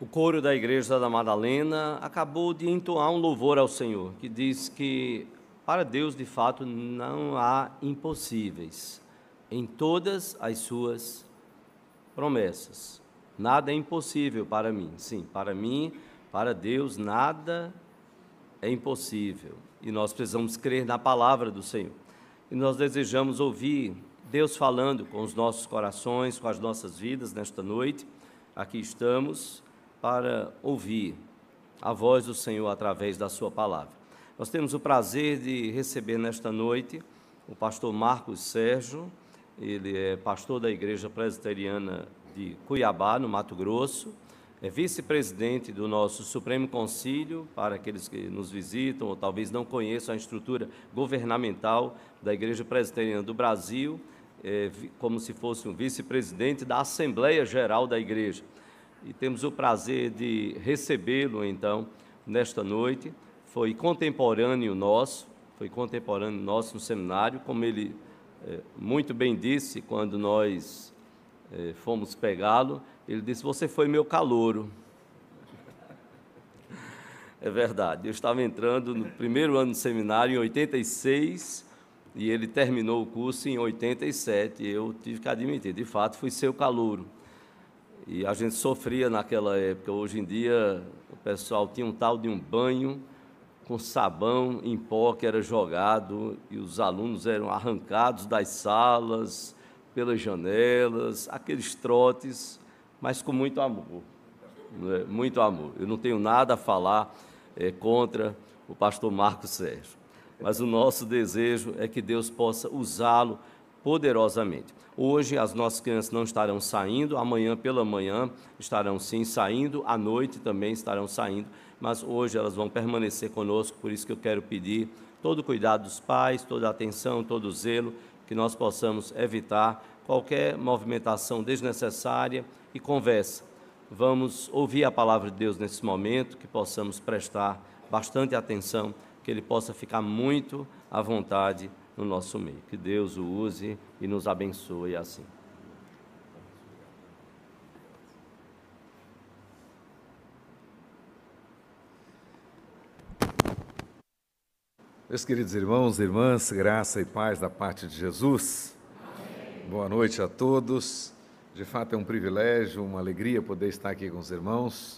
O coro da Igreja da Madalena acabou de entoar um louvor ao Senhor, que diz que para Deus, de fato, não há impossíveis em todas as suas promessas. Nada é impossível para mim. Sim, para mim, para Deus, nada é impossível. E nós precisamos crer na palavra do Senhor. E nós desejamos ouvir Deus falando com os nossos corações, com as nossas vidas nesta noite. Aqui estamos para ouvir a voz do Senhor através da sua palavra. Nós temos o prazer de receber nesta noite o pastor Marcos Sérgio. Ele é pastor da Igreja Presbiteriana de Cuiabá, no Mato Grosso, é vice-presidente do nosso Supremo Concílio, para aqueles que nos visitam ou talvez não conheçam a estrutura governamental da Igreja Presbiteriana do Brasil, como se fosse um vice-presidente da Assembleia Geral da Igreja. E temos o prazer de recebê-lo, então, nesta noite. Foi contemporâneo nosso no seminário, como ele muito bem disse, quando nós fomos pegá-lo, ele disse: você foi meu calouro. É verdade, eu estava entrando no primeiro ano do seminário em 86, e ele terminou o curso em 87, eu tive que admitir, de fato, fui seu calouro. E a gente sofria naquela época. Hoje em dia, o pessoal tinha um tal de um banho com sabão em pó que era jogado, e os alunos eram arrancados das salas, pelas janelas, aqueles trotes, mas com muito amor, né? Muito amor. Eu não tenho nada a falar contra o pastor Marcos Sérgio, mas o nosso desejo é que Deus possa usá-lo poderosamente. Hoje as nossas crianças não estarão saindo, amanhã pela manhã estarão sim saindo, à noite também estarão saindo, mas hoje elas vão permanecer conosco, por isso que eu quero pedir todo o cuidado dos pais, toda a atenção, todo o zelo, que nós possamos evitar qualquer movimentação desnecessária e conversa. Vamos ouvir a palavra de Deus nesse momento, que possamos prestar bastante atenção, que ele possa ficar muito à vontade no nosso meio. Que Deus o use e nos abençoe assim. Meus queridos irmãos e irmãs, graça e paz da parte de Jesus. Amém. Boa noite a todos. De fato é um privilégio, uma alegria poder estar aqui com os irmãos.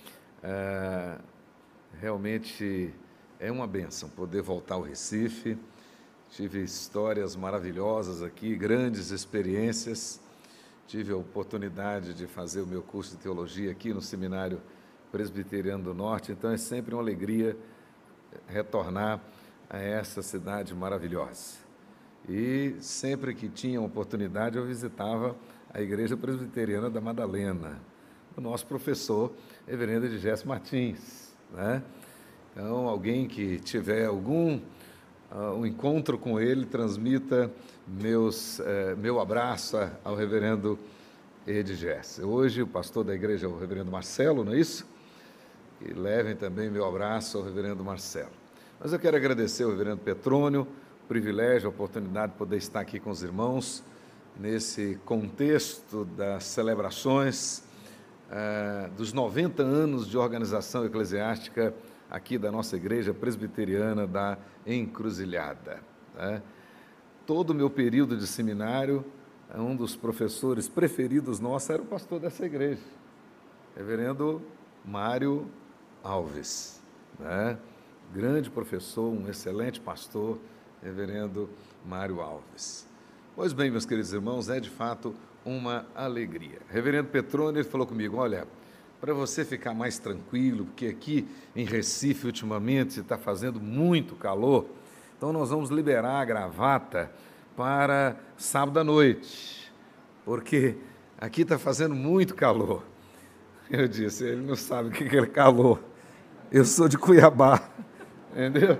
Realmente é uma bênção poder voltar ao Recife. Tive histórias maravilhosas aqui, grandes experiências. Tive a oportunidade de fazer o meu curso de teologia aqui no Seminário Presbiteriano do Norte, então é sempre uma alegria retornar a essa cidade maravilhosa. E sempre que tinha oportunidade eu visitava a Igreja Presbiteriana da Madalena, o nosso professor, reverendo Edgécio Martins, né? Então, alguém que tiver algum um encontro com ele, transmita meu abraço ao reverendo Edgécio. Hoje o pastor da igreja é o reverendo Marcelo, não é isso? E levem também meu abraço ao reverendo Marcelo. Mas eu quero agradecer ao reverendo Petrônio, o privilégio, a oportunidade de poder estar aqui com os irmãos, nesse contexto das celebrações dos 90 anos de organização eclesiástica aqui da nossa igreja presbiteriana da Encruzilhada, né? Todo o meu período de seminário, um dos professores preferidos nossos era o pastor dessa igreja, reverendo Mário Alves, né? Grande professor, um excelente pastor, reverendo Mário Alves. Pois bem, meus queridos irmãos, é de fato uma alegria. Reverendo Petrônio, ele falou comigo: olha, para você ficar mais tranquilo, porque aqui em Recife, ultimamente, está fazendo muito calor, então nós vamos liberar a gravata para sábado à noite, porque aqui está fazendo muito calor. Eu disse: ele não sabe o que é calor, eu sou de Cuiabá, entendeu?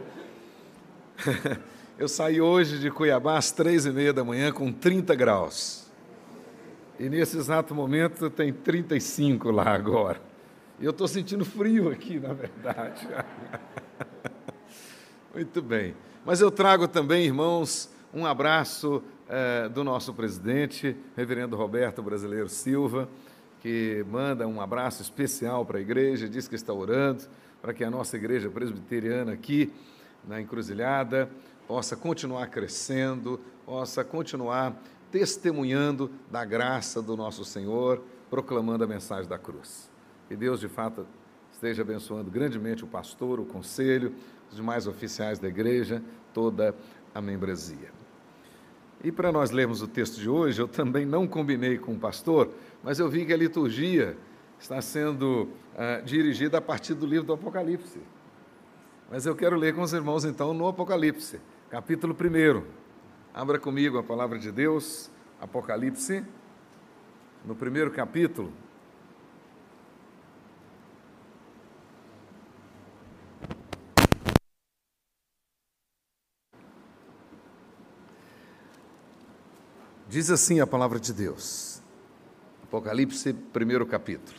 Eu saí hoje de Cuiabá às 3h30 da manhã com 30 graus. E nesse exato momento tem 35 lá agora. E eu estou sentindo frio aqui, na verdade. Muito bem. Mas eu trago também, irmãos, um abraço do nosso presidente, reverendo Roberto Brasileiro Silva, que manda um abraço especial para a igreja, diz que está orando para que a nossa igreja presbiteriana aqui na Encruzilhada possa continuar crescendo, possa continuar testemunhando da graça do nosso Senhor, proclamando a mensagem da cruz. Que Deus, de fato, esteja abençoando grandemente o pastor, o conselho, os demais oficiais da igreja, toda a membresia. E para nós lermos o texto de hoje, eu também não combinei com o pastor, mas eu vi que a liturgia está sendo dirigida a partir do livro do Apocalipse. Mas eu quero ler com os irmãos, então, no Apocalipse, capítulo 1. Abra comigo a palavra de Deus, Apocalipse, no 1º capítulo. Diz assim a palavra de Deus, Apocalipse, 1º capítulo.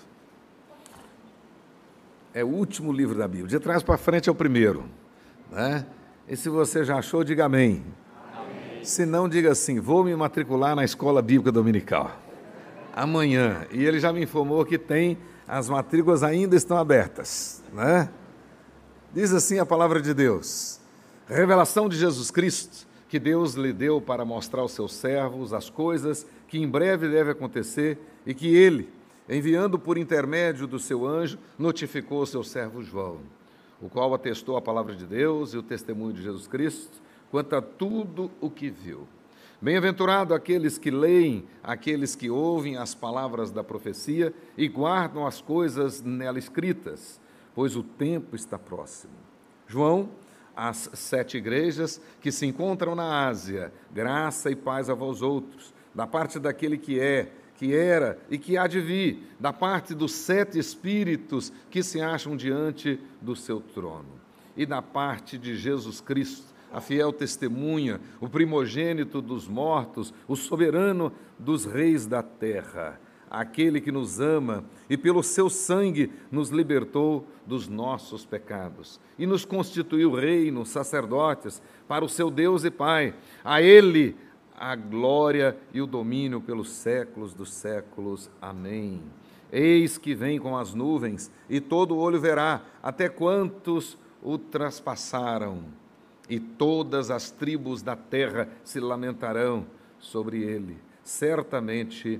É o último livro da Bíblia, de trás para frente é o primeiro, né? E se você já achou, diga amém. Amém. Se não, diga assim, vou me matricular na Escola Bíblica Dominical, amanhã. E ele já me informou que as matrículas ainda estão abertas, né? Diz assim a palavra de Deus, revelação de Jesus Cristo, que Deus lhe deu para mostrar aos seus servos as coisas que em breve devem acontecer e que ele, enviando por intermédio do seu anjo, notificou ao seu servo João, o qual atestou a palavra de Deus e o testemunho de Jesus Cristo quanto a tudo o que viu. Bem-aventurado aqueles que leem, aqueles que ouvem as palavras da profecia e guardam as coisas nela escritas, pois o tempo está próximo. João, as 7 igrejas que se encontram na Ásia, graça e paz a vós outros, da parte daquele que é, que era e que há de vir, da parte dos 7 espíritos que se acham diante do seu trono, e da parte de Jesus Cristo, a fiel testemunha, o primogênito dos mortos, o soberano dos reis da terra, aquele que nos ama e pelo seu sangue nos libertou dos nossos pecados e nos constituiu reino, sacerdotes para o seu Deus e Pai. A ele a glória e o domínio pelos séculos dos séculos. Amém. Eis que vem com as nuvens e todo olho verá, até quantos o traspassaram, e todas as tribos da terra se lamentarão sobre ele. Certamente.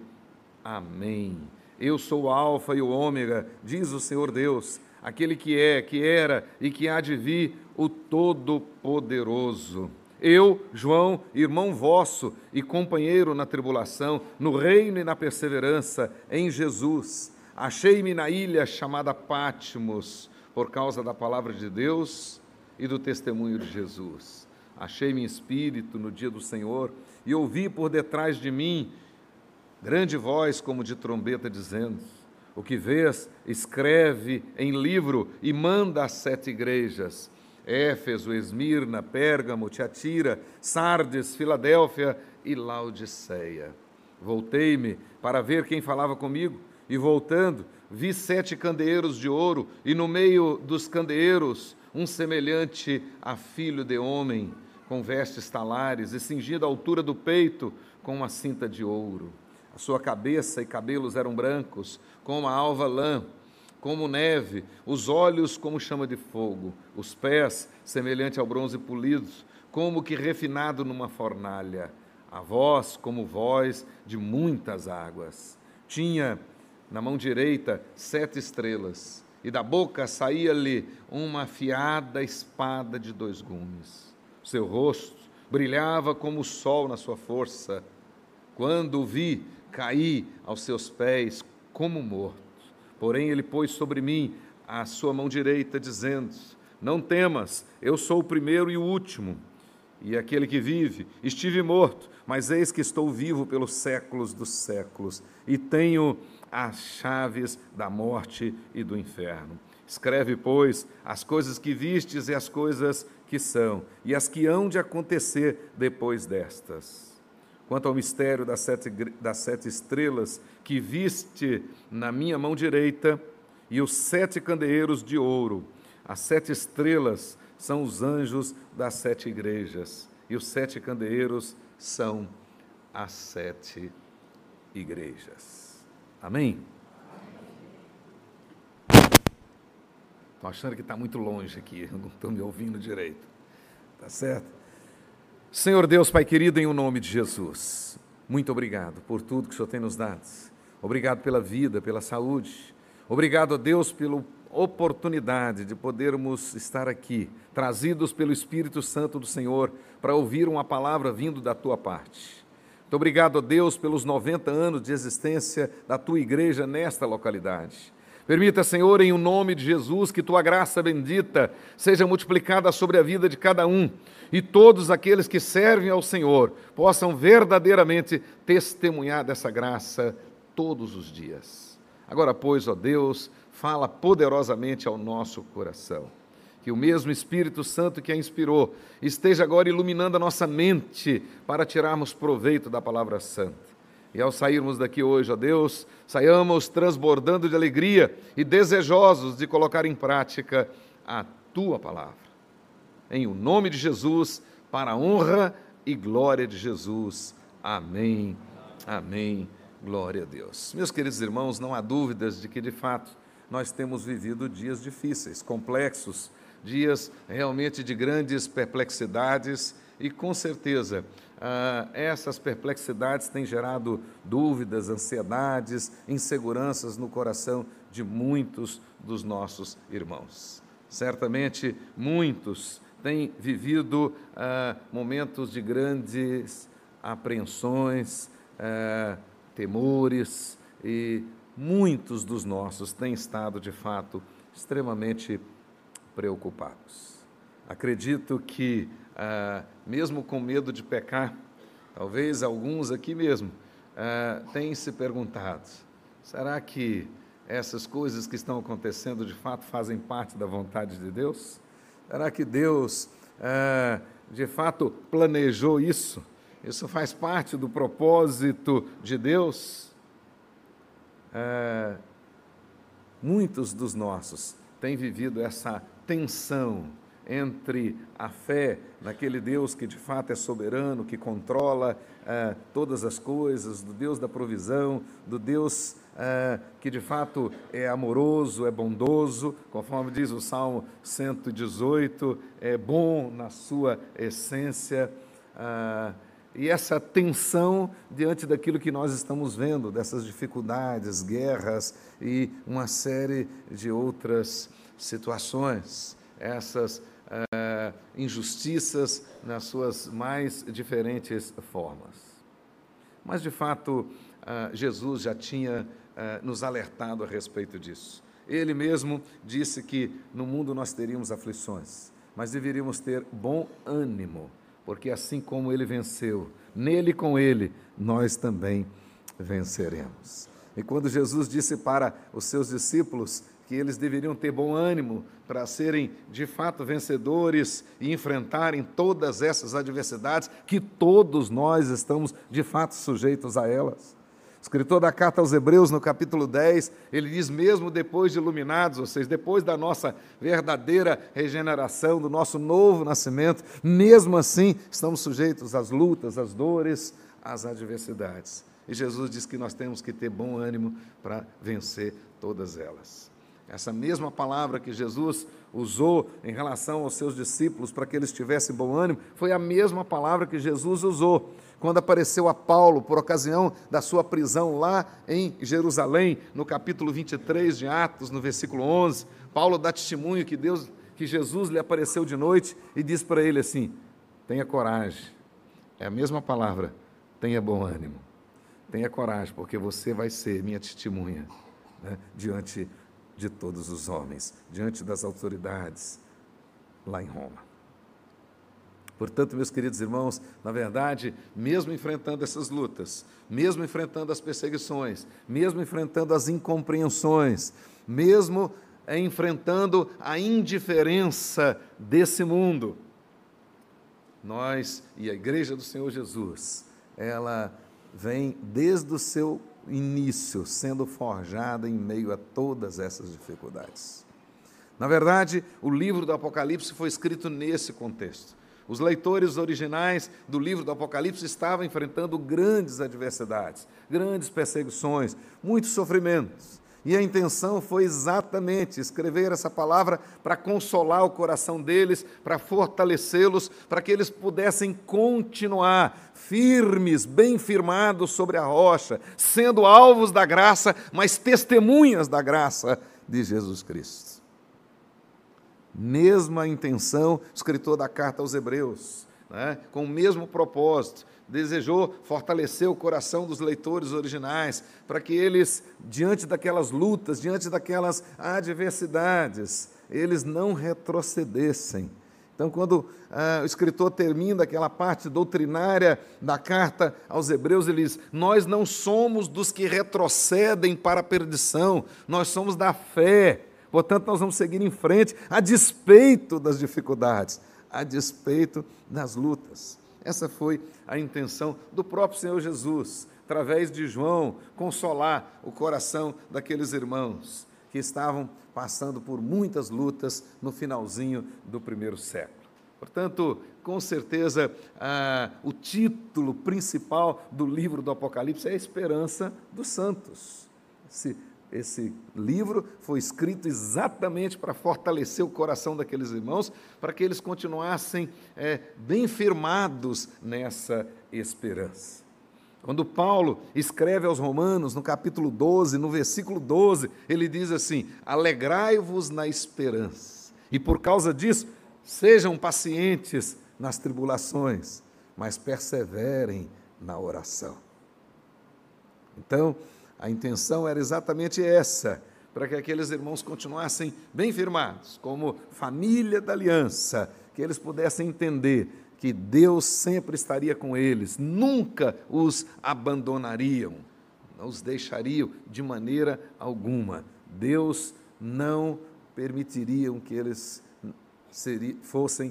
Amém. Eu sou o Alfa e o Ômega, diz o Senhor Deus, aquele que é, que era e que há de vir, o Todo-Poderoso. Eu, João, irmão vosso e companheiro na tribulação, no reino e na perseverança em Jesus, achei-me na ilha chamada Patmos, por causa da palavra de Deus e do testemunho de Jesus. Achei-me em espírito no dia do Senhor e ouvi por detrás de mim grande voz como de trombeta, dizendo: o que vês, escreve em livro e manda às 7 igrejas, Éfeso, Esmirna, Pérgamo, Tiatira, Sardes, Filadélfia e Laodiceia. Voltei-me para ver quem falava comigo, e voltando, vi 7 candeeiros de ouro, e no meio dos candeeiros, um semelhante a filho de homem, com vestes talares, e cingido à altura do peito, com uma cinta de ouro. A sua cabeça e cabelos eram brancos, como a alva lã, como neve, os olhos como chama de fogo, os pés semelhante ao bronze polido, como que refinado numa fornalha, a voz como voz de muitas águas. Tinha na mão direita 7 estrelas, e da boca saía-lhe uma afiada espada de 2 gumes. O seu rosto brilhava como o sol na sua força. Quando o vi, caí aos seus pés como morto. Porém, ele pôs sobre mim a sua mão direita, dizendo: não temas, eu sou o primeiro e o último, e aquele que vive. Estive morto, mas eis que estou vivo pelos séculos dos séculos, e tenho as chaves da morte e do inferno. Escreve, pois, as coisas que vistes e as coisas que são, e as que hão de acontecer depois destas. Quanto ao mistério das 7 estrelas que viste na minha mão direita, e os 7 candeeiros de ouro, as 7 estrelas são os anjos das 7 igrejas, e os 7 candeeiros são as 7 igrejas. Amém? Estou achando que está muito longe aqui, eu não estou me ouvindo direito. Tá certo? Senhor Deus, Pai querido, em o nome de Jesus, muito obrigado por tudo que o Senhor tem nos dado. Obrigado pela vida, pela saúde. Obrigado a Deus pela oportunidade de podermos estar aqui, trazidos pelo Espírito Santo do Senhor, para ouvir uma palavra vindo da Tua parte. Muito obrigado a Deus pelos 90 anos de existência da Tua igreja nesta localidade. Permita, Senhor, em o nome de Jesus, que Tua graça bendita seja multiplicada sobre a vida de cada um e todos aqueles que servem ao Senhor possam verdadeiramente testemunhar dessa graça todos os dias. Agora, pois, ó Deus, fala poderosamente ao nosso coração. Que o mesmo Espírito Santo que a inspirou esteja agora iluminando a nossa mente para tirarmos proveito da palavra santa. E ao sairmos daqui hoje, ó Deus, saiamos transbordando de alegria e desejosos de colocar em prática a Tua palavra. Em o nome de Jesus, para a honra e glória de Jesus. Amém. Amém. Glória a Deus. Meus queridos irmãos, não há dúvidas de que, de fato, nós temos vivido dias difíceis, complexos, dias realmente de grandes perplexidades e, com certeza, essas perplexidades têm gerado dúvidas, ansiedades, inseguranças no coração de muitos dos nossos irmãos. Certamente, muitos têm vivido momentos de grandes apreensões, temores, e muitos dos nossos têm estado, de fato, extremamente preocupados. Acredito que, mesmo com medo de pecar, talvez alguns aqui mesmo têm se perguntado: será que essas coisas que estão acontecendo de fato fazem parte da vontade de Deus? Será que Deus de fato planejou isso? Isso faz parte do propósito de Deus? Muitos dos nossos têm vivido essa tensão entre a fé naquele Deus que de fato é soberano, que controla todas as coisas, do Deus da provisão, do Deus que de fato é amoroso, é bondoso, conforme diz o Salmo 118, é bom na sua essência, e essa tensão diante daquilo que nós estamos vendo, dessas dificuldades, guerras e uma série de outras situações, essas injustiças nas suas mais diferentes formas. Mas, de fato, Jesus já tinha nos alertado a respeito disso. Ele mesmo disse que no mundo nós teríamos aflições, mas deveríamos ter bom ânimo, porque assim como Ele venceu, nele e com Ele, nós também venceremos. E quando Jesus disse para os seus discípulos que eles deveriam ter bom ânimo para serem, de fato, vencedores e enfrentarem todas essas adversidades, que todos nós estamos, de fato, sujeitos a elas. O escritor da carta aos Hebreus, no capítulo 10, ele diz: mesmo depois de iluminados, ou seja, depois da nossa verdadeira regeneração, do nosso novo nascimento, mesmo assim, estamos sujeitos às lutas, às dores, às adversidades. E Jesus diz que nós temos que ter bom ânimo para vencer todas elas. Essa mesma palavra que Jesus usou em relação aos seus discípulos para que eles tivessem bom ânimo, foi a mesma palavra que Jesus usou quando apareceu a Paulo por ocasião da sua prisão lá em Jerusalém, no capítulo 23 de Atos, no versículo 11. Paulo dá testemunho que Jesus lhe apareceu de noite e diz para ele assim: tenha coragem. É a mesma palavra, tenha bom ânimo. Tenha coragem, porque você vai ser minha testemunha, né, diante de todos os homens, diante das autoridades lá em Roma. Portanto, meus queridos irmãos, na verdade, mesmo enfrentando essas lutas, mesmo enfrentando as perseguições, mesmo enfrentando as incompreensões, mesmo enfrentando a indiferença desse mundo, nós e a Igreja do Senhor Jesus, ela vem desde o seu início sendo forjada em meio a todas essas dificuldades. Na verdade, o livro do Apocalipse foi escrito nesse contexto. Os leitores originais do livro do Apocalipse estavam enfrentando grandes adversidades, grandes perseguições, muitos sofrimentos. E a intenção foi exatamente escrever essa palavra para consolar o coração deles, para fortalecê-los, para que eles pudessem continuar firmes, bem firmados sobre a rocha, sendo alvos da graça, mas testemunhas da graça de Jesus Cristo. Mesma intenção, o escritor da carta aos Hebreus, né, com o mesmo propósito, desejou fortalecer o coração dos leitores originais, para que eles, diante daquelas lutas, diante daquelas adversidades, eles não retrocedessem. Então, quando o escritor termina aquela parte doutrinária da carta aos Hebreus, ele diz: nós não somos dos que retrocedem para a perdição, nós somos da fé. Portanto, nós vamos seguir em frente, a despeito das dificuldades, a despeito das lutas. Essa foi a intenção do próprio Senhor Jesus, através de João, consolar o coração daqueles irmãos que estavam passando por muitas lutas no finalzinho do primeiro século. Portanto, com certeza, o título principal do livro do Apocalipse é a esperança dos santos. Esse livro foi escrito exatamente para fortalecer o coração daqueles irmãos, para que eles continuassem bem firmados nessa esperança. Quando Paulo escreve aos Romanos, no capítulo 12, no versículo 12, ele diz assim: alegrai-vos na esperança, e por causa disso, sejam pacientes nas tribulações, mas perseverem na oração. Então, a intenção era exatamente essa, para que aqueles irmãos continuassem bem firmados, como família da aliança, que eles pudessem entender que Deus sempre estaria com eles, nunca os abandonariam, não os deixariam de maneira alguma. Deus não permitiria que eles fossem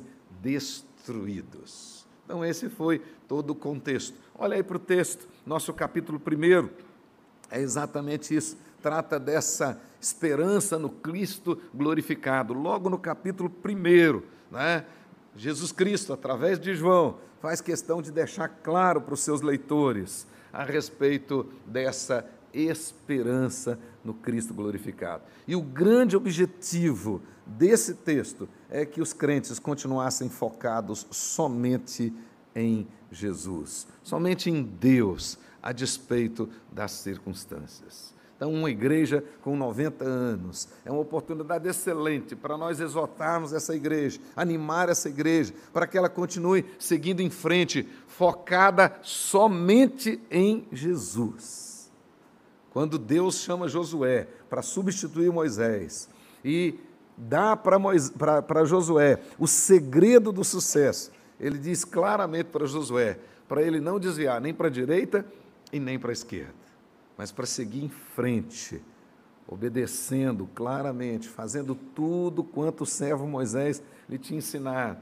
destruídos. Então, esse foi todo o contexto. Olha aí para o texto, nosso capítulo 1. É exatamente isso, trata dessa esperança no Cristo glorificado. Logo no capítulo 1, né, Jesus Cristo, através de João, faz questão de deixar claro para os seus leitores a respeito dessa esperança no Cristo glorificado. E o grande objetivo desse texto é que os crentes continuassem focados somente em Jesus, somente em Deus, a despeito das circunstâncias. Então, uma igreja com 90 anos é uma oportunidade excelente para nós exortarmos essa igreja, animar essa igreja, para que ela continue seguindo em frente, focada somente em Jesus. Quando Deus chama Josué para substituir Moisés e dá para Josué o segredo do sucesso, ele diz claramente para Josué, para ele não desviar nem para a direita e nem para a esquerda, mas para seguir em frente, obedecendo claramente, fazendo tudo quanto o servo Moisés lhe tinha ensinado,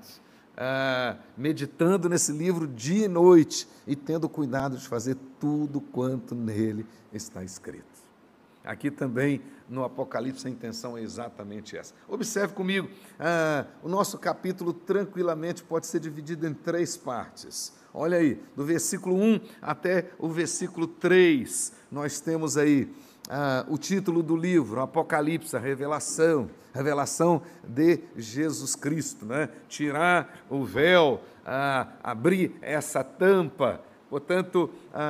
meditando nesse livro dia e noite e tendo cuidado de fazer tudo quanto nele está escrito. Aqui também no Apocalipse a intenção é exatamente essa. Observe comigo, o nosso capítulo tranquilamente pode ser dividido em 3 partes. Olha aí, do versículo 1 até o versículo 3, nós temos aí o título do livro, Apocalipse, a revelação de Jesus Cristo, né? Tirar o véu, abrir essa tampa. Portanto,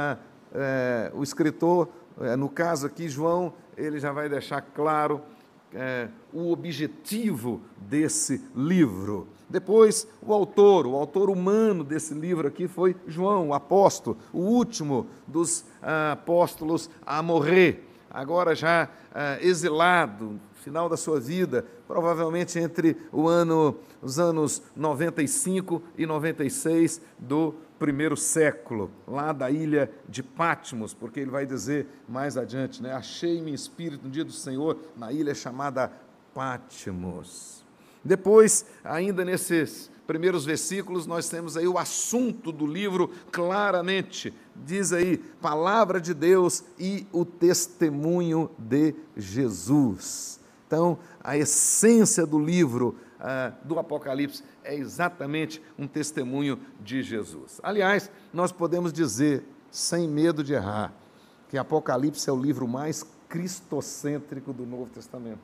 o escritor, no caso aqui, João, ele já vai deixar claro o objetivo desse livro. Depois, o autor humano desse livro aqui foi João, o apóstolo, o último dos apóstolos a morrer, agora já exilado, final da sua vida, provavelmente entre os anos 95 e 96 do primeiro século, lá da ilha de Patmos, porque ele vai dizer mais adiante, né? Achei-me em espírito no dia do Senhor, na ilha chamada Patmos. Depois, ainda nesses primeiros versículos, nós temos aí o assunto do livro claramente, diz aí, palavra de Deus e o testemunho de Jesus. Então, a essência do livro do Apocalipse é exatamente um testemunho de Jesus. Aliás, nós podemos dizer, sem medo de errar, que Apocalipse é o livro mais cristocêntrico do Novo Testamento.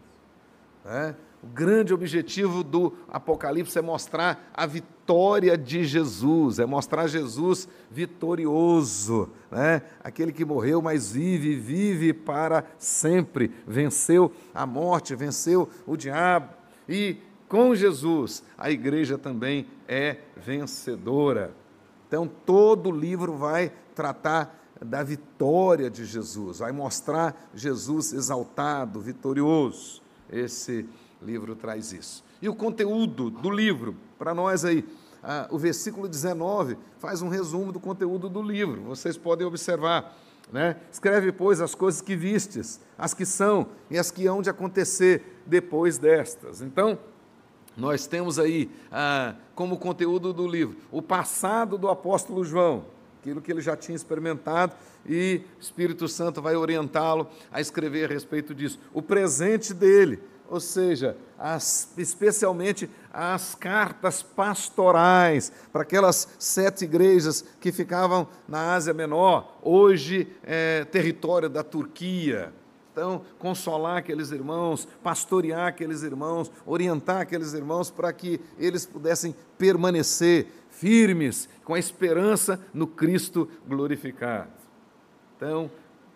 O grande objetivo do Apocalipse é mostrar a vitória de Jesus, é mostrar Jesus vitorioso, aquele que morreu, mas vive para sempre, venceu a morte, venceu o diabo, e com Jesus a igreja também é vencedora. Então todo o livro vai tratar da vitória de Jesus, vai mostrar Jesus exaltado, vitorioso. Esse livro traz isso. E o conteúdo do livro, para nós aí, o versículo 19 faz um resumo do conteúdo do livro, vocês podem observar, Escreve, pois, as coisas que vistes, as que são e as que hão de acontecer depois destas. Então, nós temos aí, como conteúdo do livro, o passado do apóstolo João, aquilo que ele já tinha experimentado, e o Espírito Santo vai orientá-lo a escrever a respeito disso. O presente dele, ou seja, especialmente as cartas pastorais para aquelas 7 igrejas que ficavam na Ásia Menor, hoje território da Turquia. Então, consolar aqueles irmãos, pastorear aqueles irmãos, orientar aqueles irmãos para que eles pudessem permanecer firmes, com a esperança no Cristo glorificado. Então,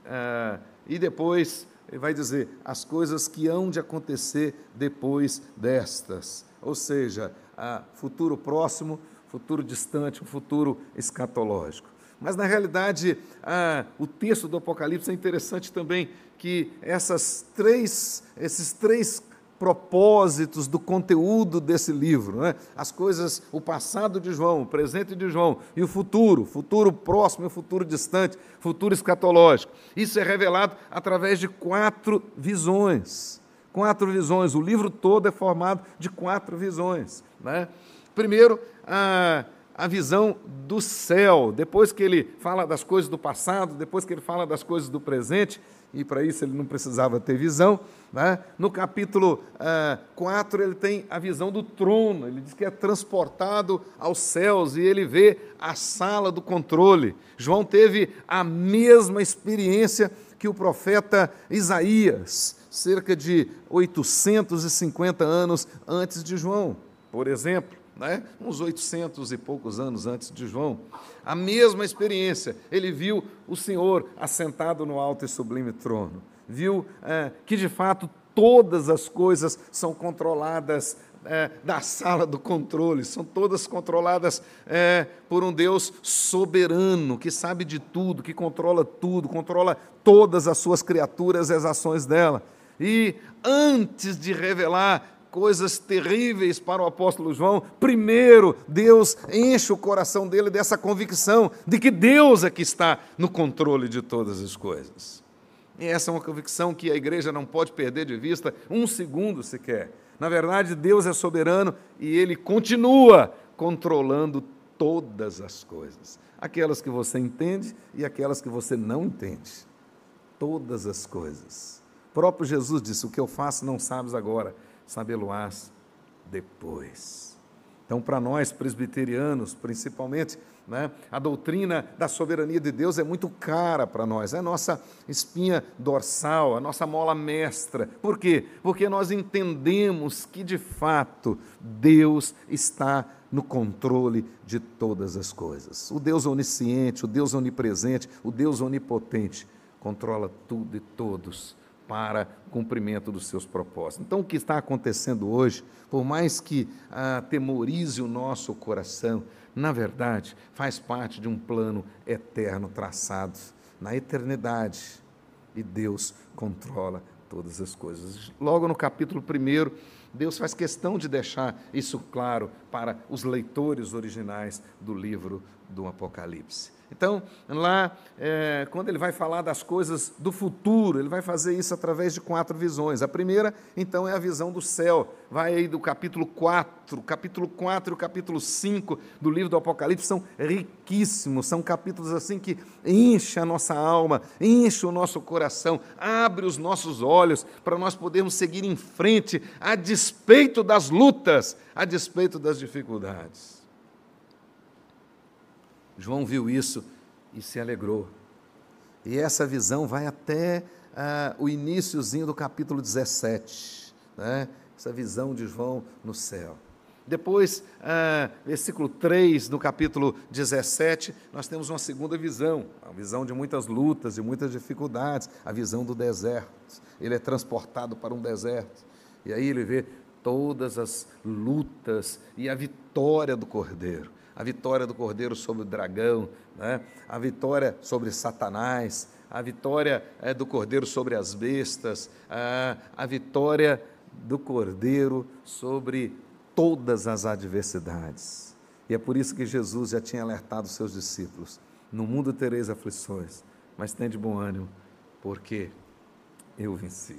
e depois ele vai dizer as coisas que hão de acontecer depois destas, ou seja, futuro próximo, futuro distante, um futuro escatológico. Mas, na realidade, o texto do Apocalipse é interessante também, que esses três propósitos do conteúdo desse livro, as coisas, o passado de João, o presente de João e o futuro próximo e o futuro distante, futuro escatológico. Isso é revelado através de 4 visões. 4 visões, o livro todo é formado de 4 visões. Primeiro, a visão do céu, depois que ele fala das coisas do passado, depois que ele fala das coisas do presente, e para isso ele não precisava ter visão, No capítulo 4 ele tem a visão do trono, ele diz que é transportado aos céus e ele vê a sala do controle. João teve a mesma experiência que o profeta Isaías, cerca de 850 anos antes de João, por exemplo. Uns 800 e poucos anos antes de João, a mesma experiência, ele viu o Senhor assentado no alto e sublime trono, viu que de fato todas as coisas são controladas da sala do controle, são todas controladas por um Deus soberano, que sabe de tudo, que controla tudo, controla todas as suas criaturas e as ações dela, e antes de revelar coisas terríveis para o apóstolo João, primeiro Deus enche o coração dele dessa convicção de que Deus é que está no controle de todas as coisas. E essa é uma convicção que a igreja não pode perder de vista um segundo sequer. Na verdade, Deus é soberano e Ele continua controlando todas as coisas. Aquelas que você entende e aquelas que você não entende. Todas as coisas. O próprio Jesus disse, o que eu faço não sabes agora, sabê-lo-ás depois. Então, para nós presbiterianos, principalmente, a doutrina da soberania de Deus é muito cara para nós, é a nossa espinha dorsal, a nossa mola mestra. Por quê? Porque nós entendemos que, de fato, Deus está no controle de todas as coisas. O Deus onisciente, o Deus onipresente, o Deus onipotente, controla tudo e todos para cumprimento dos seus propósitos. Então, o que está acontecendo hoje, por mais que atemorize o nosso coração, na verdade, faz parte de um plano eterno traçado na eternidade, e Deus controla todas as coisas. Logo no capítulo 1, Deus faz questão de deixar isso claro para os leitores originais do livro do Apocalipse. Então, lá, quando ele vai falar das coisas do futuro, ele vai fazer isso através de 4 visões. A primeira, então, é a visão do céu. Vai aí do capítulo 4. O capítulo 4 e o capítulo 5 do livro do Apocalipse são riquíssimos. São capítulos assim que enchem a nossa alma, enchem o nosso coração, abre os nossos olhos para nós podermos seguir em frente a despeito das lutas, a despeito das dificuldades. João viu isso e se alegrou. E essa visão vai até o iniciozinho do capítulo 17, né? Essa visão de João no céu. Depois, versículo 3 do capítulo 17, nós temos uma segunda visão, a visão de muitas lutas, de muitas dificuldades, a visão do deserto. Ele é transportado para um deserto, e aí ele vê todas as lutas e a vitória do Cordeiro. A vitória do Cordeiro sobre o dragão, né? A vitória sobre Satanás, a vitória do Cordeiro sobre as bestas, a vitória do Cordeiro sobre todas as adversidades. E é por isso que Jesus já tinha alertado os seus discípulos: no mundo tereis aflições, mas tende bom ânimo, porque eu venci.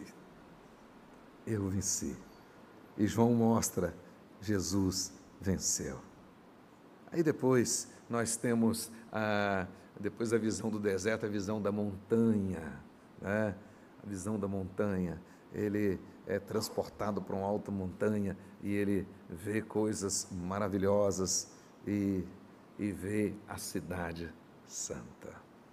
Eu venci. E João mostra: Jesus venceu. Aí depois nós temos, depois da visão do deserto, a visão da montanha, né? A visão da montanha. Ele é transportado para uma alta montanha e ele vê coisas maravilhosas e vê a cidade santa.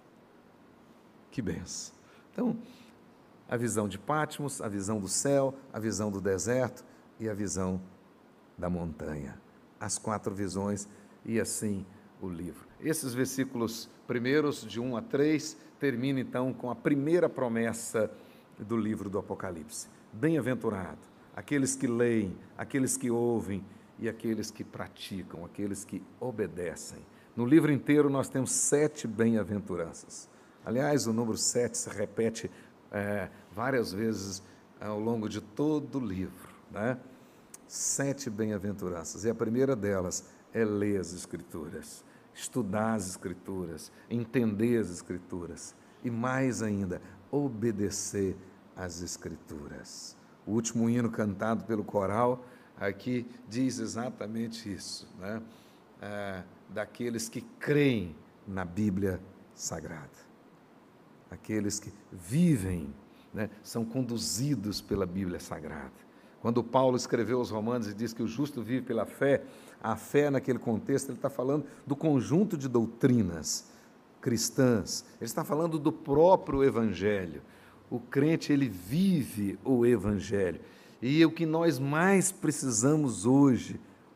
Que benção! Então, a visão de Patmos, a visão do céu, a visão do deserto e a visão da montanha. As 4 visões e assim o livro. Esses versículos primeiros, de 1 a 3, terminam então com a primeira promessa do livro do Apocalipse. Bem-aventurado aqueles que leem, aqueles que ouvem e aqueles que praticam, aqueles que obedecem. No livro inteiro nós temos 7 bem-aventuranças. Aliás, o número 7 se repete várias vezes ao longo de todo o livro, né? 7 bem-aventuranças. E a primeira delas é ler as Escrituras, estudar as Escrituras, entender as Escrituras e, mais ainda, obedecer às Escrituras. O último hino cantado pelo coral aqui diz exatamente isso, né? Daqueles que creem na Bíblia Sagrada, aqueles que vivem, né, são conduzidos pela Bíblia Sagrada. Quando Paulo escreveu aos Romanos e diz que o justo vive pela fé, a fé naquele contexto, ele está falando do conjunto de doutrinas cristãs, ele está falando do próprio Evangelho. O crente, ele vive o Evangelho. E o que nós mais precisamos hoje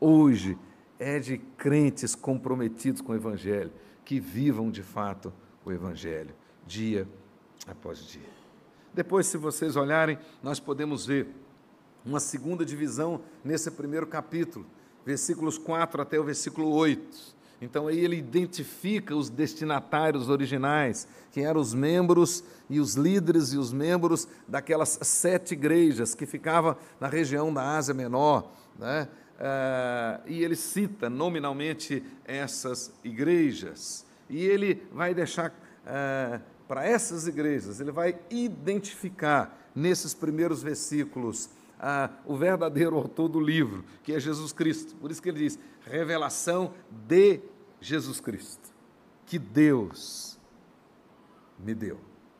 é de crentes comprometidos com o Evangelho, que vivam de fato o Evangelho, dia após dia. Depois, se vocês olharem, nós podemos ver uma segunda divisão nesse primeiro capítulo, versículos 4 até o versículo 8. Então, aí ele identifica os destinatários originais, quem eram os membros e os líderes e os membros daquelas 7 igrejas que ficavam na região da Ásia Menor, né? E ele cita nominalmente essas igrejas. E ele vai deixar para essas igrejas, ele vai identificar nesses primeiros versículos o verdadeiro autor do livro, que é Jesus Cristo. Por isso que ele diz: revelação de Jesus Cristo, que Deus me deu.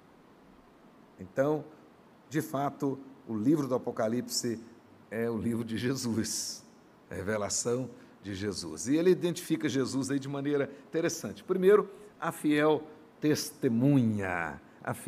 Então, de fato, o livro do Apocalipse é o livro de Jesus, a revelação de Jesus. E ele identifica Jesus aí de maneira interessante. Primeiro, a fiel testemunha,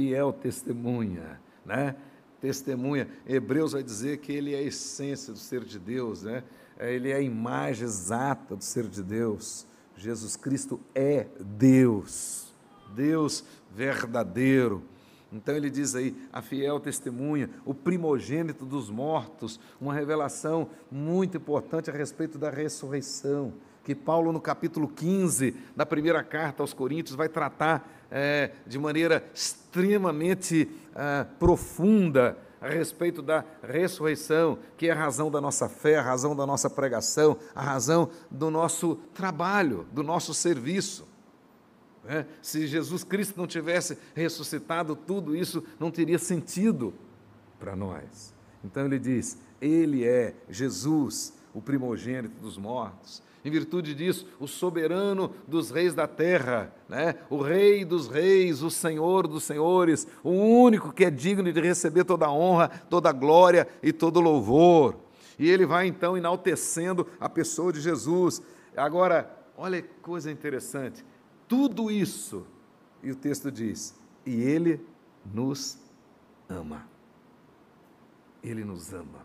né? Testemunha. Hebreus vai dizer que ele é a essência do ser de Deus, né? Ele é a imagem exata do ser de Deus. Jesus Cristo é Deus, Deus verdadeiro. Então ele diz aí, a fiel testemunha, o primogênito dos mortos, uma revelação muito importante a respeito da ressurreição, que Paulo, no capítulo 15 da primeira carta aos Coríntios, vai tratar de maneira extremamente profunda a respeito da ressurreição, que é a razão da nossa fé, a razão da nossa pregação, a razão do nosso trabalho, do nosso serviço. Se Jesus Cristo não tivesse ressuscitado, tudo isso não teria sentido para nós. Então ele diz, ele é Jesus, o primogênito dos mortos. Em virtude disso, o soberano dos reis da terra, né? O rei dos reis, o senhor dos senhores, o único que é digno de receber toda a honra, toda a glória e todo o louvor. E ele vai então enaltecendo a pessoa de Jesus. Agora, olha que coisa interessante, tudo isso, e o texto diz, e ele nos ama. Ele nos ama.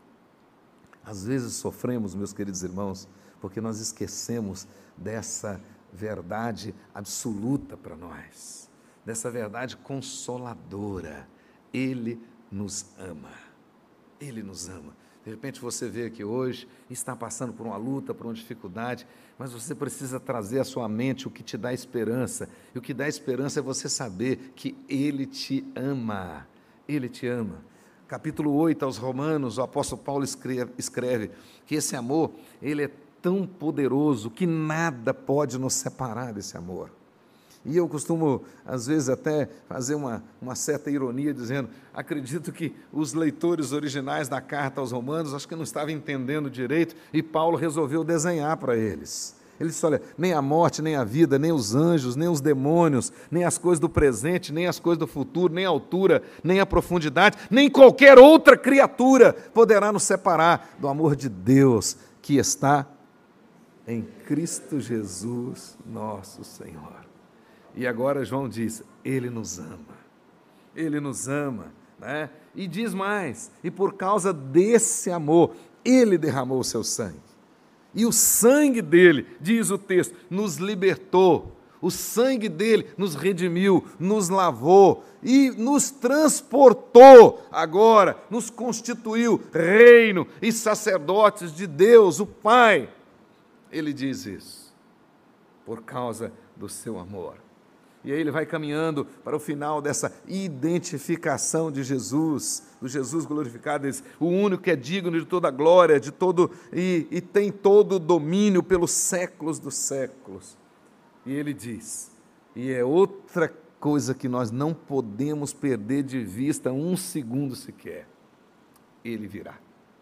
Às vezes sofremos, meus queridos irmãos, porque nós esquecemos dessa verdade absoluta para nós, dessa verdade consoladora. Ele nos ama. Ele nos ama. De repente você vê aqui hoje, está passando por uma luta, por uma dificuldade, mas você precisa trazer à sua mente o que te dá esperança. E o que dá esperança é você saber que Ele te ama. Ele te ama. Capítulo 8 aos Romanos, o apóstolo Paulo escreve que esse amor, ele é tão poderoso que nada pode nos separar desse amor. E eu costumo, às vezes, até fazer uma certa ironia, dizendo, acredito que os leitores originais da carta aos Romanos, acho que não estavam entendendo direito, e Paulo resolveu desenhar para eles. Ele disse, olha, nem a morte, nem a vida, nem os anjos, nem os demônios, nem as coisas do presente, nem as coisas do futuro, nem a altura, nem a profundidade, nem qualquer outra criatura poderá nos separar do amor de Deus que está em Cristo Jesus, nosso Senhor. E agora João diz, Ele nos ama. Ele nos ama, né? E diz mais, e por causa desse amor, Ele derramou o seu sangue. E o sangue dele, diz o texto, nos libertou. O sangue dele nos redimiu, nos lavou e nos transportou agora, nos constituiu reino e sacerdotes de Deus, o Pai. Ele diz isso, por causa do seu amor. E aí ele vai caminhando para o final dessa identificação de Jesus, do Jesus glorificado, diz, o único que é digno de toda a glória, de todo e tem todo o domínio pelos séculos dos séculos. E ele diz, e é outra coisa que nós não podemos perder de vista um segundo sequer, Ele virá.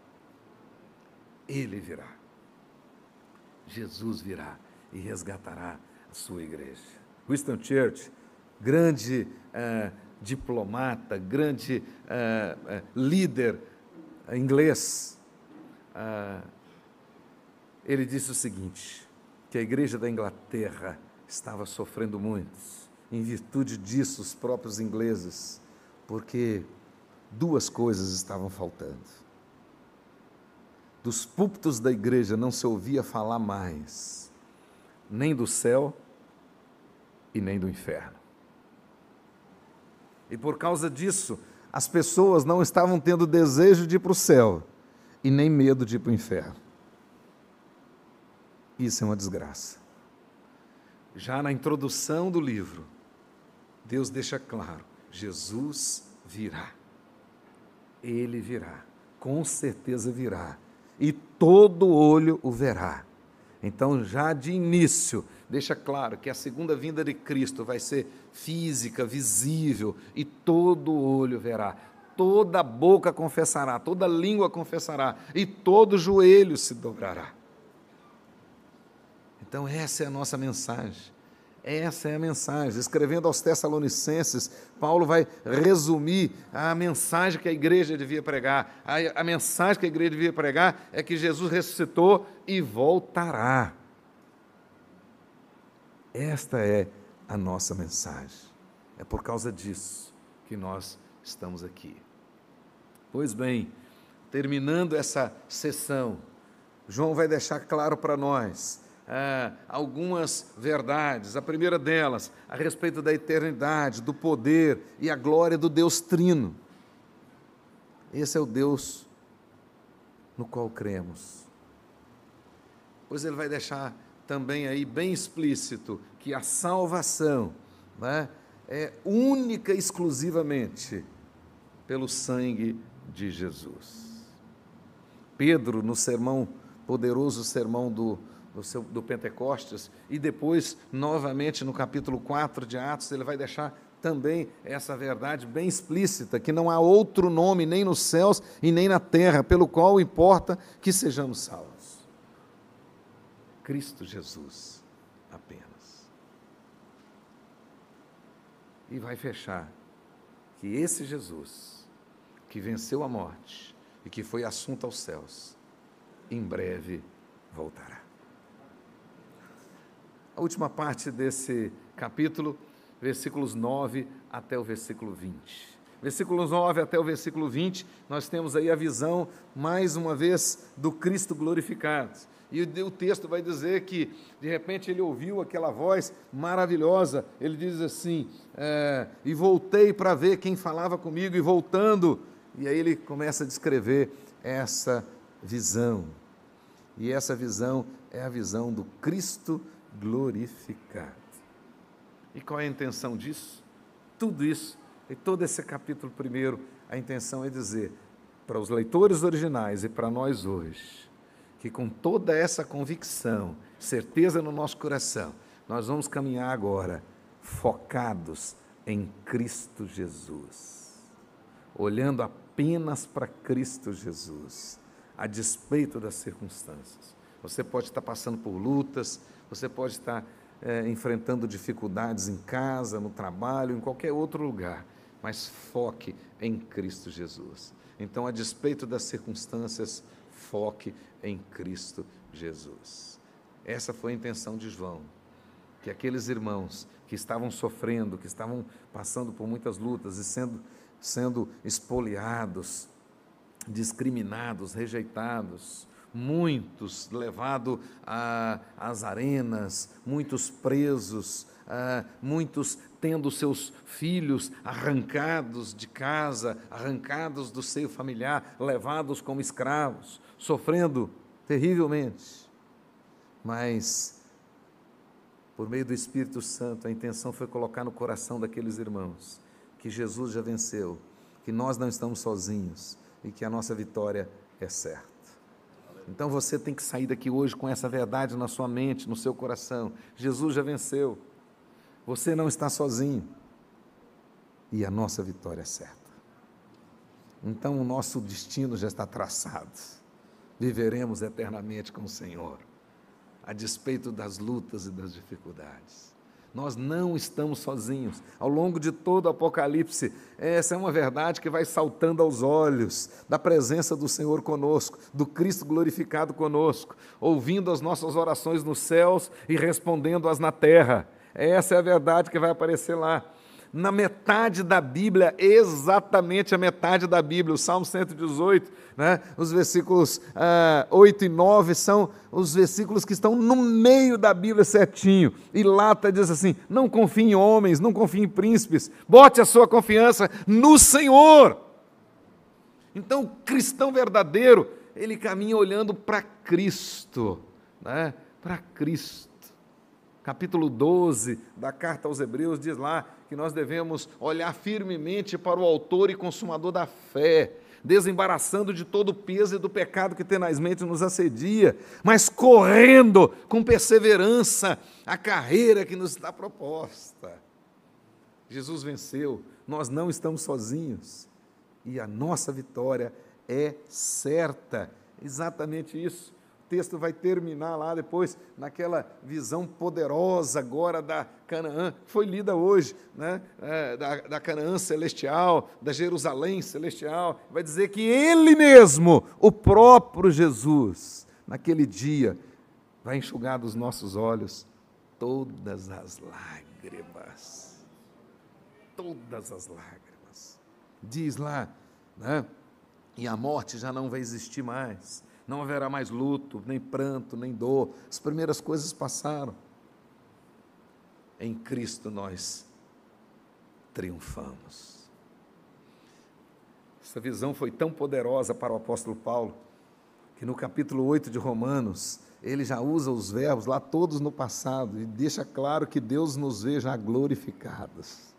Ele virá. Jesus virá e resgatará a sua igreja. Winston Churchill, grande diplomata, grande líder inglês, ele disse o seguinte, que a igreja da Inglaterra estava sofrendo muito, em virtude disso os próprios ingleses, porque duas coisas estavam faltando. Dos púlpitos da igreja não se ouvia falar mais, nem do céu e nem do inferno. E por causa disso, as pessoas não estavam tendo desejo de ir para o céu e nem medo de ir para o inferno. Isso é uma desgraça. Já na introdução do livro, Deus deixa claro, Jesus virá. Ele virá, com certeza virá, e todo olho o verá. Então, já de início, deixa claro que a segunda vinda de Cristo vai ser física, visível, e todo olho verá, toda boca confessará, toda língua confessará, e todo joelho se dobrará. Então, essa é a nossa mensagem. Essa é a mensagem. Escrevendo aos Tessalonicenses, Paulo vai resumir a mensagem que a igreja devia pregar. A mensagem que a igreja devia pregar é que Jesus ressuscitou e voltará. Esta é a nossa mensagem. É por causa disso que nós estamos aqui. Pois bem, terminando essa sessão, João vai deixar claro para nós algumas verdades. A primeira delas, a respeito da eternidade, do poder e a glória do Deus Trino. Esse é o Deus no qual cremos. Pois ele vai deixar também aí bem explícito que a salvação, né, é única e exclusivamente pelo sangue de Jesus. Pedro, no sermão, poderoso sermão do Pentecostes, e depois, novamente, no capítulo 4 de Atos, ele vai deixar também essa verdade bem explícita, que não há outro nome, nem nos céus e nem na terra, pelo qual importa que sejamos salvos. Cristo Jesus, apenas. E vai fechar que esse Jesus, que venceu a morte e que foi assunto aos céus, em breve voltará. A última parte desse capítulo, versículos 9 até o versículo 20. Versículos 9 até o versículo 20, nós temos aí a visão, mais uma vez, do Cristo glorificado. E o texto vai dizer que, de repente, ele ouviu aquela voz maravilhosa. Ele diz assim, e voltei para ver quem falava comigo, e voltando, e aí ele começa a descrever essa visão. E essa visão é a visão do Cristo glorificado. E qual é a intenção disso? Tudo isso, e todo esse capítulo primeiro, a intenção é dizer para os leitores originais e para nós hoje, que com toda essa convicção, certeza no nosso coração, nós vamos caminhar agora focados em Cristo Jesus, olhando apenas para Cristo Jesus, a despeito das circunstâncias. Você pode estar passando por lutas, você pode estar enfrentando dificuldades em casa, no trabalho, em qualquer outro lugar, mas foque em Cristo Jesus. Então, a despeito das circunstâncias, foque em Cristo Jesus. Essa foi a intenção de João, que aqueles irmãos que estavam sofrendo, que estavam passando por muitas lutas e sendo espoliados, discriminados, rejeitados, muitos levados às arenas, muitos presos, muitos tendo seus filhos arrancados de casa, arrancados do seio familiar, levados como escravos, sofrendo terrivelmente. Mas, por meio do Espírito Santo, a intenção foi colocar no coração daqueles irmãos que Jesus já venceu, que nós não estamos sozinhos e que a nossa vitória é certa. Então você tem que sair daqui hoje com essa verdade na sua mente, no seu coração. Jesus já venceu. Você não está sozinho. E a nossa vitória é certa. Então o nosso destino já está traçado. Viveremos eternamente com o Senhor, a despeito das lutas e das dificuldades. Nós não estamos sozinhos. Ao longo de todo o Apocalipse, essa é uma verdade que vai saltando aos olhos, da presença do Senhor conosco, do Cristo glorificado conosco, ouvindo as nossas orações nos céus e respondendo-as na terra. Essa é a verdade que vai aparecer lá. Na metade da Bíblia, exatamente a metade da Bíblia, o Salmo 118, né? Os versículos 8 e 9 são os versículos que estão no meio da Bíblia certinho, e lá diz assim, não confie em homens, não confie em príncipes, bote a sua confiança no Senhor. Então o cristão verdadeiro, ele caminha olhando para Cristo, né? Para Cristo. Capítulo 12 da carta aos Hebreus diz lá que nós devemos olhar firmemente para o autor e consumador da fé, desembaraçando de todo o peso e do pecado que tenazmente nos assedia, mas correndo com perseverança a carreira que nos está proposta. Jesus venceu, nós não estamos sozinhos e a nossa vitória é certa. Exatamente isso. O texto vai terminar lá depois, naquela visão poderosa agora da Canaã, que foi lida hoje, né? Da Canaã celestial, da Jerusalém celestial. Vai dizer que Ele mesmo, o próprio Jesus, naquele dia, vai enxugar dos nossos olhos todas as lágrimas. Todas as lágrimas. Diz lá, né? E a morte já não vai existir mais. Não haverá mais luto, nem pranto, nem dor. As primeiras coisas passaram. Em Cristo nós triunfamos. Essa visão foi tão poderosa para o apóstolo Paulo, que no capítulo 8 de Romanos, ele já usa os verbos lá todos no passado, e deixa claro que Deus nos vê já glorificados.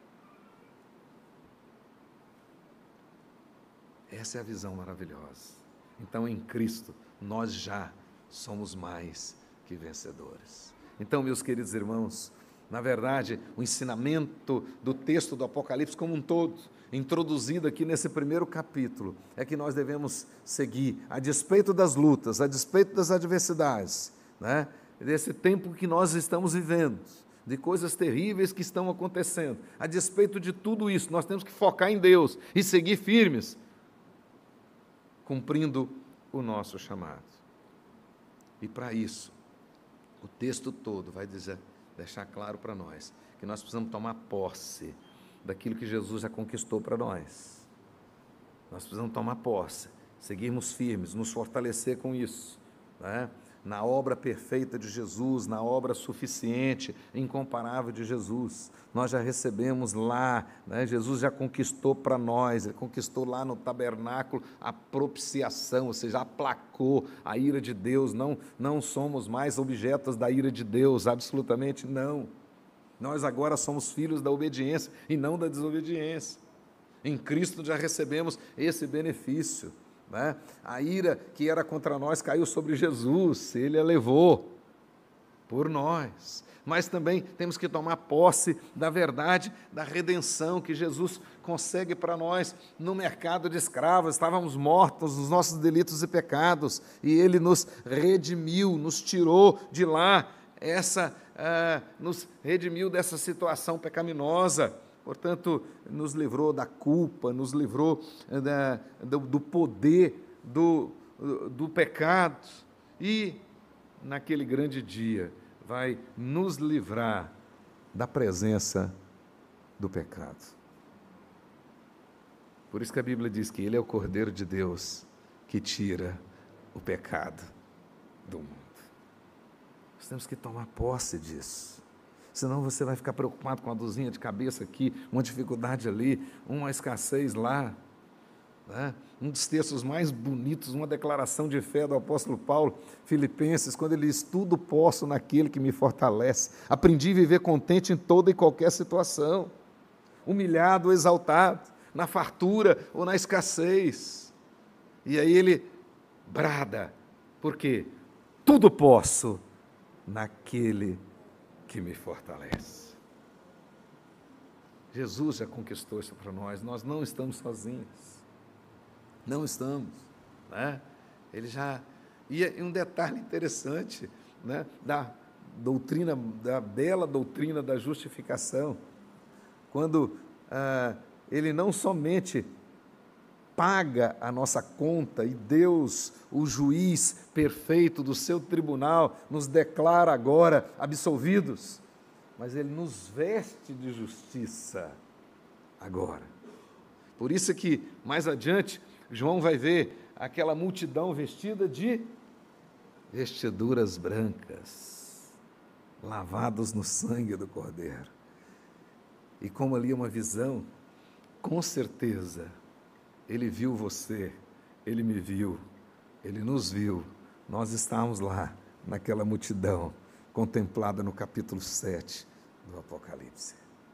Essa é a visão maravilhosa. Então, em Cristo, nós já somos mais que vencedores. Então, meus queridos irmãos, na verdade, o ensinamento do texto do Apocalipse como um todo, introduzido aqui nesse primeiro capítulo, é que nós devemos seguir, a despeito das lutas, a despeito das adversidades, né? Desse tempo que nós estamos vivendo, de coisas terríveis que estão acontecendo, a despeito de tudo isso, nós temos que focar em Deus e seguir firmes, cumprindo o nosso chamado. E para isso, o texto todo vai deixar claro para nós que nós precisamos tomar posse daquilo que Jesus já conquistou para nós. Nós precisamos tomar posse, seguirmos firmes, nos fortalecer com isso, né? Na obra perfeita de Jesus, na obra suficiente, incomparável de Jesus. Nós já recebemos lá, né? Jesus já conquistou para nós, Ele conquistou lá no tabernáculo a propiciação, ou seja, aplacou a ira de Deus. Não somos mais objetos da ira de Deus, absolutamente não. Nós agora somos filhos da obediência e não da desobediência. Em Cristo já recebemos esse benefício, né? A ira que era contra nós caiu sobre Jesus, Ele a levou por nós. Mas também temos que tomar posse da verdade da redenção que Jesus consegue para nós no mercado de escravos. Estávamos mortos nos nossos delitos e pecados, e Ele nos redimiu, nos tirou de lá, nos redimiu dessa situação pecaminosa. Portanto, nos livrou da culpa, nos livrou do poder do pecado, e naquele grande dia vai nos livrar da presença do pecado. Por isso que a Bíblia diz que Ele é o Cordeiro de Deus que tira o pecado do mundo. Nós temos que tomar posse disso. Senão você vai ficar preocupado com uma dorzinha de cabeça aqui, uma dificuldade ali, uma escassez lá, né? Um dos textos mais bonitos, uma declaração de fé do apóstolo Paulo, Filipenses, quando ele diz: tudo posso naquele que me fortalece. Aprendi a viver contente em toda e qualquer situação, humilhado ou exaltado, na fartura ou na escassez. E aí ele brada, por quê? Tudo posso naquele que me fortalece. Jesus já conquistou isso para nós, nós não estamos sozinhos, não estamos, né? Ele já, e um detalhe interessante, né, da bela doutrina da justificação, quando Ele não somente paga a nossa conta e Deus, o juiz perfeito do seu tribunal, nos declara agora absolvidos, mas Ele nos veste de justiça agora. Por isso que, mais adiante, João vai ver aquela multidão vestida de vestiduras brancas, lavados no sangue do Cordeiro. E como ali é uma visão, com certeza, Ele viu você, Ele me viu, Ele nos viu. Nós estávamos lá, naquela multidão, contemplada no capítulo 7 do Apocalipse.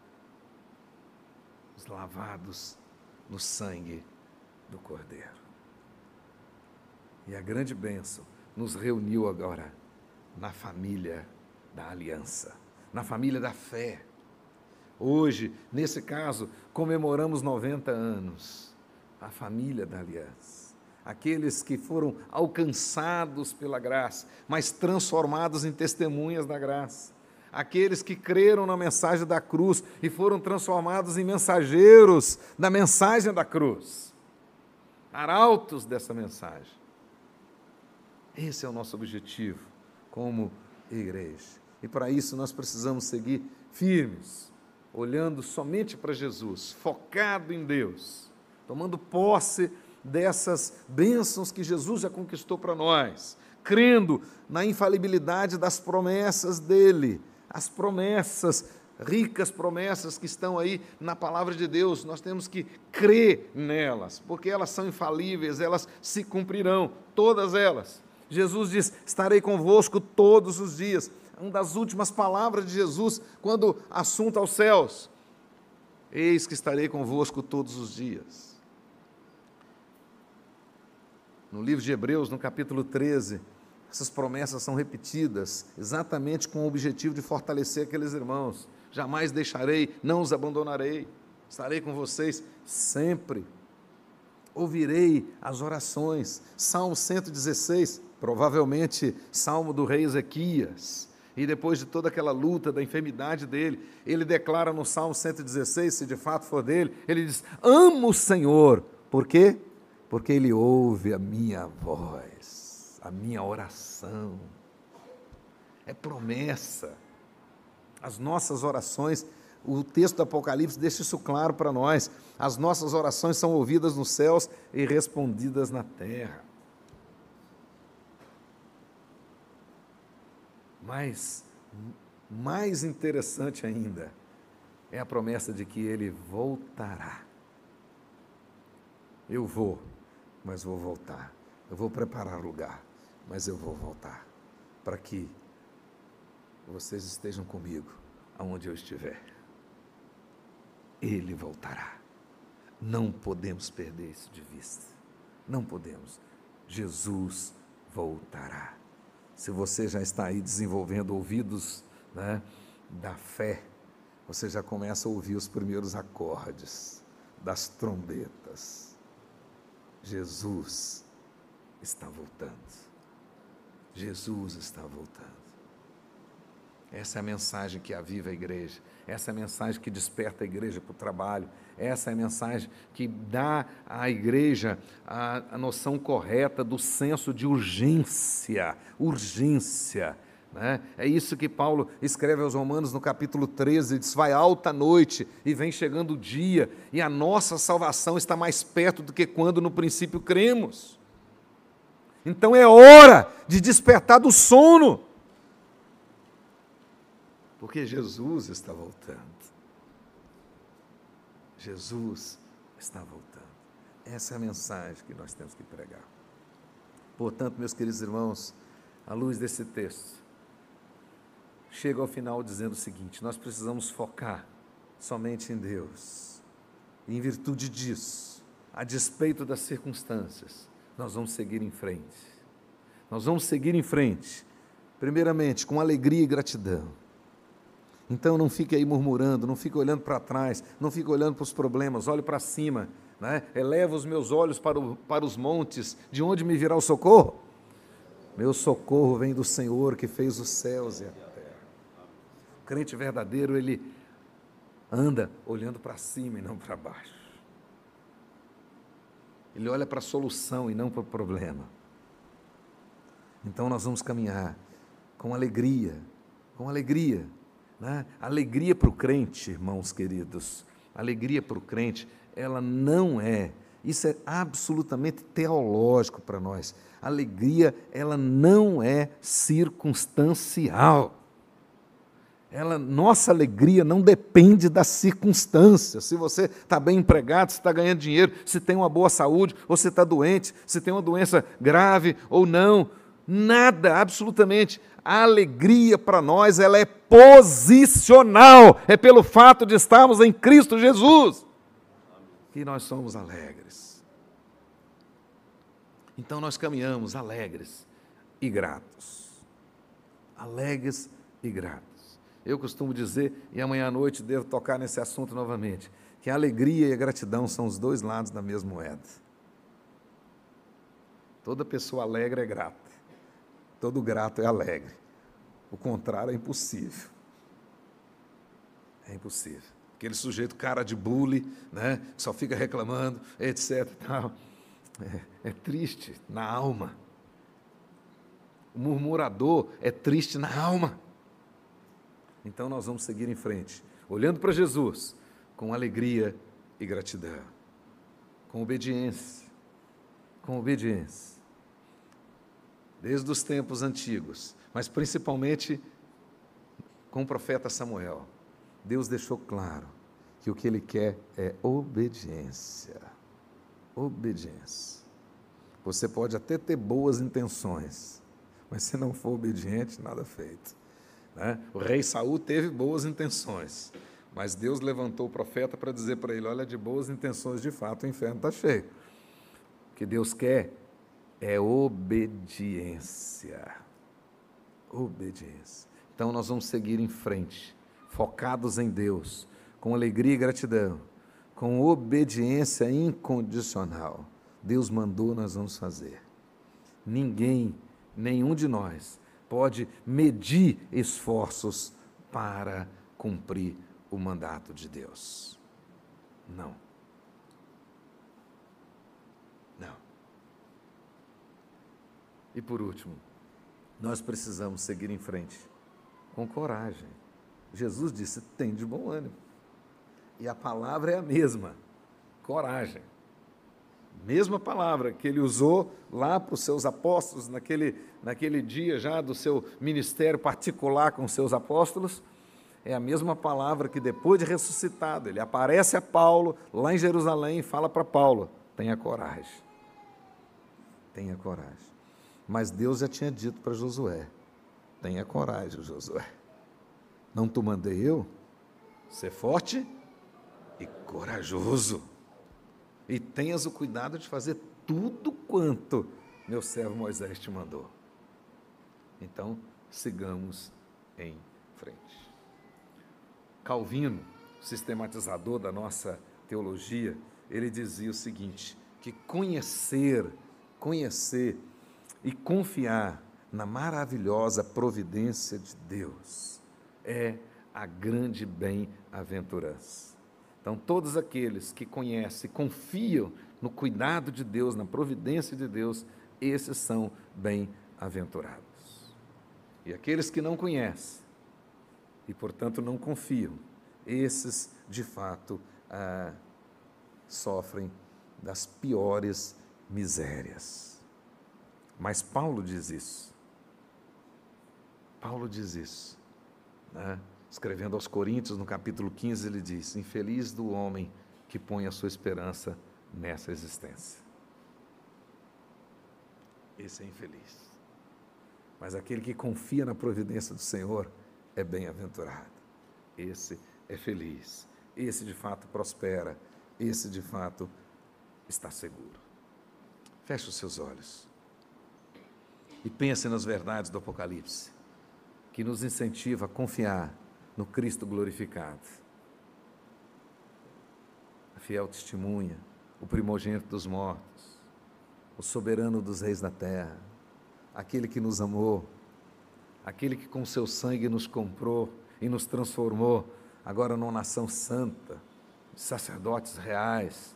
Os lavados no sangue do Cordeiro. E a grande bênção nos reuniu agora na família da aliança, na família da fé. Hoje, nesse caso, comemoramos 90 anos. A família da aliança, aqueles que foram alcançados pela graça, mas transformados em testemunhas da graça, aqueles que creram na mensagem da cruz e foram transformados em mensageiros da mensagem da cruz, arautos dessa mensagem. Esse é o nosso objetivo como igreja, e para isso nós precisamos seguir firmes, olhando somente para Jesus, focado em Deus, tomando posse dessas bênçãos que Jesus já conquistou para nós, crendo na infalibilidade das promessas dEle, as promessas, ricas promessas que estão aí na palavra de Deus. Nós temos que crer nelas, porque elas são infalíveis, elas se cumprirão, todas elas. Jesus diz: estarei convosco todos os dias. Uma das últimas palavras de Jesus, quando assunto aos céus: eis que estarei convosco todos os dias. No livro de Hebreus, no capítulo 13, essas promessas são repetidas, exatamente com o objetivo de fortalecer aqueles irmãos. Jamais deixarei, não os abandonarei, estarei com vocês sempre. Ouvirei as orações. Salmo 116, provavelmente salmo do rei Ezequias. E depois de toda aquela luta da enfermidade dele, ele declara no Salmo 116, se de fato for dele, ele diz: amo o Senhor. Por quê? Porque Ele ouve a minha voz, a minha oração. É promessa. As nossas orações O texto do Apocalipse deixa isso claro para nós. As nossas orações são ouvidas nos céus e respondidas na terra. Mas, mais interessante ainda, é a promessa de que Ele voltará. Eu vou, mas vou voltar. Eu vou preparar lugar, mas eu vou voltar. Para que vocês estejam comigo, aonde eu estiver. Ele voltará. Não podemos perder isso de vista. Não podemos. Jesus voltará. Se você já está aí desenvolvendo ouvidos, né, da fé, você já começa a ouvir os primeiros acordes das trombetas. Jesus está voltando. Jesus está voltando. Essa é a mensagem que aviva a igreja. Essa é a mensagem que desperta a igreja para o trabalho. Essa é a mensagem que dá à igreja a noção correta do senso de urgência. Urgência. Né? É isso que Paulo escreve aos Romanos no capítulo 13, diz: vai alta a noite e vem chegando o dia, e a nossa salvação está mais perto do que quando no princípio cremos. Então é hora de despertar do sono, porque Jesus está voltando. Jesus está voltando. Essa é a mensagem que nós temos que pregar. Portanto, meus queridos irmãos, à luz desse texto, chega ao final dizendo o seguinte: nós precisamos focar somente em Deus. E em virtude disso, a despeito das circunstâncias, nós vamos seguir em frente. Nós vamos seguir em frente, primeiramente, com alegria e gratidão. Então não fique aí murmurando, não fique olhando para trás, não fique olhando para os problemas, olhe para cima, né? Eleva os meus olhos para os montes, de onde me virá o socorro? Meu socorro vem do Senhor que fez os céus e a terra. O crente verdadeiro, ele anda olhando para cima e não para baixo. Ele olha para a solução e não para o problema. Então nós vamos caminhar com alegria, né? Alegria para o crente, irmãos queridos, alegria para o crente, ela não é, isso é absolutamente teológico para nós, alegria, ela não é circunstancial. Nossa alegria não depende das circunstâncias. Se você está bem empregado, se está ganhando dinheiro, se tem uma boa saúde, ou se está doente, se tem uma doença grave ou não, nada, absolutamente. A alegria para nós, ela é posicional, é pelo fato de estarmos em Cristo Jesus que nós somos alegres. Então nós caminhamos alegres e gratos. Alegres e gratos. Eu costumo dizer, e amanhã à noite devo tocar nesse assunto novamente, que a alegria e a gratidão são os dois lados da mesma moeda. Toda pessoa alegre é grata. Todo grato é alegre. O contrário é impossível. É impossível. Aquele sujeito cara de bully, né, que só fica reclamando, etc. Tal. É triste na alma. O murmurador é triste na alma. Então nós vamos seguir em frente, olhando para Jesus, com alegria e gratidão, com obediência. Com obediência. Desde os tempos antigos, mas principalmente com o profeta Samuel, Deus deixou claro que o que Ele quer é obediência. Obediência. Você pode até ter boas intenções, mas se não for obediente, nada feito. Né? O rei Saul teve boas intenções, mas Deus levantou o profeta para dizer para ele: olha, de boas intenções, de fato, o inferno está cheio. O que Deus quer é obediência. Obediência. Então nós vamos seguir em frente, focados em Deus, com alegria e gratidão, com obediência incondicional. Deus mandou, nós vamos fazer. Ninguém, nenhum de nós, pode medir esforços para cumprir o mandato de Deus. Não. Não. E por último, nós precisamos seguir em frente com coragem. Jesus disse: tem de bom ânimo. E a palavra é a mesma, coragem. Mesma palavra que ele usou lá para os seus apóstolos, naquele dia já do seu ministério particular com os seus apóstolos, é a mesma palavra que depois de ressuscitado, ele aparece a Paulo lá em Jerusalém e fala para Paulo, tenha coragem. Tenha coragem. Mas Deus já tinha dito para Josué, tenha coragem, Josué. Não te mandei eu? Ser forte e corajoso. E tenhas o cuidado de fazer tudo quanto meu servo Moisés te mandou. Então, sigamos em frente. Calvino, sistematizador da nossa teologia, ele dizia o seguinte, que conhecer e confiar na maravilhosa providência de Deus é a grande bem-aventurança. Então, todos aqueles que conhecem, confiam no cuidado de Deus, na providência de Deus, esses são bem-aventurados. E aqueles que não conhecem e, portanto, não confiam, esses, de fato, sofrem das piores misérias. Mas Paulo diz isso. Paulo diz isso, né? Escrevendo aos Coríntios, no capítulo 15, ele diz, infeliz do homem que põe a sua esperança nessa existência. Esse é infeliz. Mas aquele que confia na providência do Senhor é bem-aventurado. Esse é feliz. Esse, de fato, prospera. Esse, de fato, está seguro. Feche os seus olhos e pense nas verdades do Apocalipse, que nos incentiva a confiar no Cristo glorificado. A fiel testemunha, o primogênito dos mortos, o soberano dos reis da terra, aquele que nos amou, aquele que com seu sangue nos comprou e nos transformou agora numa nação santa, de sacerdotes reais,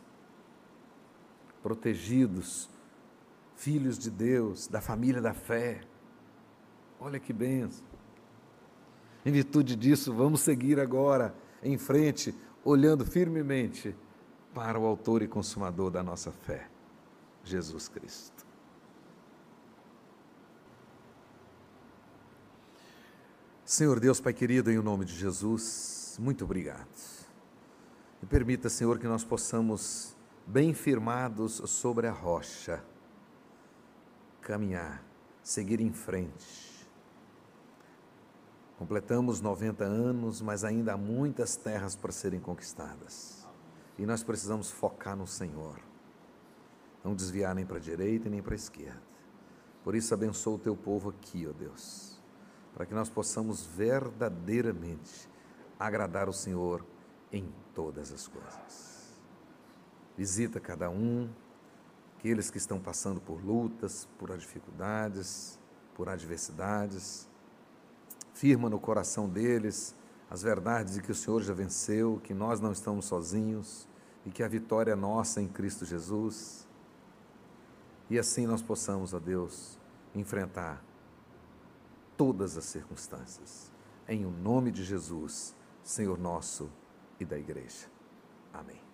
protegidos, filhos de Deus, da família da fé. Olha que bênção. Em virtude disso, vamos seguir agora em frente, olhando firmemente para o autor e consumador da nossa fé, Jesus Cristo. Senhor Deus, Pai querido, em nome de Jesus, muito obrigado. E permita, Senhor, que nós possamos, bem firmados sobre a rocha, caminhar, seguir em frente. Completamos 90 anos, mas ainda há muitas terras para serem conquistadas. E nós precisamos focar no Senhor. Não desviar nem para a direita nem para a esquerda. Por isso, abençoa o teu povo aqui, ó Deus, para que nós possamos verdadeiramente agradar o Senhor em todas as coisas. Visita cada um, aqueles que estão passando por lutas, por dificuldades, por adversidades. Firma no coração deles as verdades de que o Senhor já venceu, que nós não estamos sozinhos e que a vitória é nossa em Cristo Jesus. E assim nós possamos, ó Deus, enfrentar todas as circunstâncias. Em o nome de Jesus, Senhor nosso e da igreja. Amém.